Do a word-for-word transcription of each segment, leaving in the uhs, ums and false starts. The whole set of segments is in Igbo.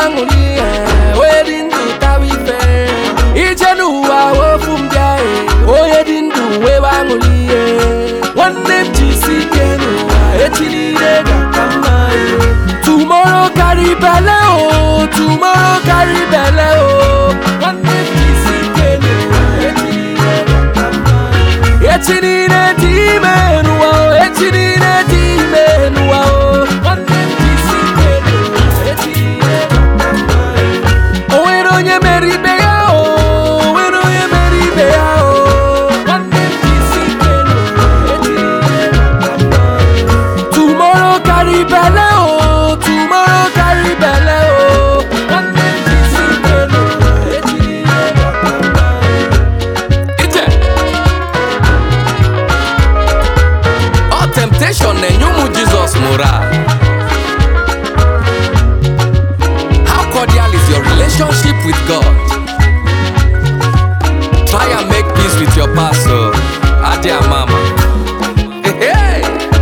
banguli wedding to tawife ijenu wa ofumja oyedindu we banguli one name jisikenu echilire gakama tomorrow carry belle oh tomorrow carry belle oh one name jisikenu echilire gakama echilire timenu oh echilire timenu oh one name jisikenu echilire gakama oh onye meribe ya oh onye meribe ya oh one name jisikenu echilire gakama tomorrow carry belle oh tomorrow carry belle oh one name jisikenu echilire gakama ije all temptation na nyumu Jesus moral. How cordial is your relationship with God? Try and make peace with your pastor, Adia Mama. Hey, hey.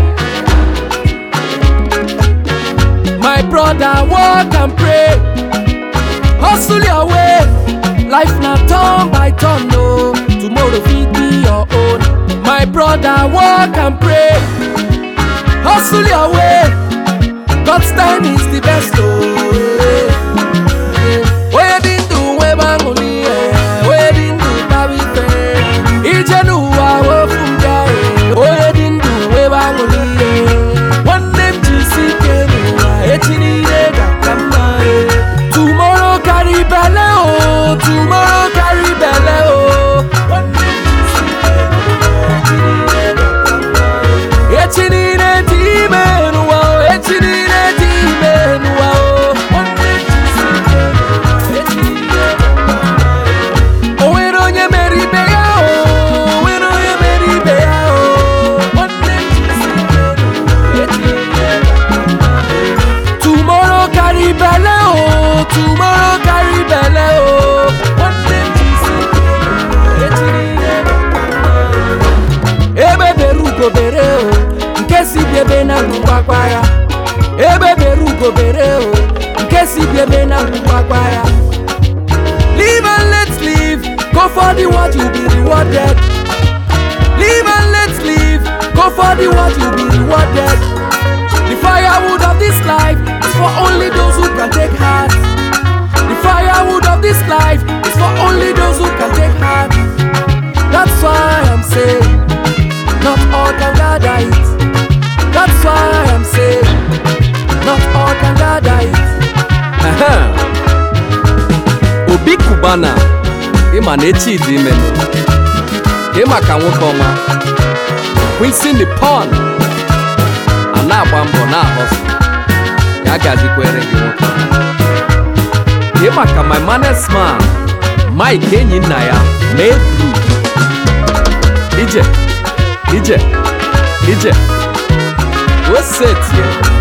My brother, walk and pray. Hustle your way. Life not turn by turn, no. Tomorrow fit be your own. My brother, walk and pray. Hustle your way. God's time is the best, oh. Wedding to Webanguli, wedding to Tawife. Ijenu wa ofumja, wedding to Webanguli. One name jisikenu, echilire gakama. Tomorrow carry belle oh, tomorrow carry belle oh. One name jisikenu, echilire gakama. Echilire timenu oh, echilire timenu oh. One name jisikenu, echilire gakama. Oh onye meribe ya oh, onye meribe ya oh. One name jisikenu, echilire gakama. Tomorrow carry belle oh, tomorrow carry belle oh. One name jisikenu, echilire gakama. Ebe beru go bere oh, nkesi biebe na ngwakwaya. Ebe beru go bere oh, nkesi biebe na ngwakwaya. Live and let's live, go for the word you'll be rewarded. Live and let's live, go for the word you'll be rewarded. The firewood of this life is for only those who can take heart. The firewood of this life is for only those who can take heart. That's why I'm saying, not all can gather it. That's why I'm saying, not all can gather it. Obi Kubana, ima nechi di menu. Ima kanwokoma. Quincy Nippon. Ana bambo na house. Ya gaji kwere gi nwoke. Ima ka my manes man. Mike enyi nna ya mee blue. Ije. Ije. Ije. What's it here?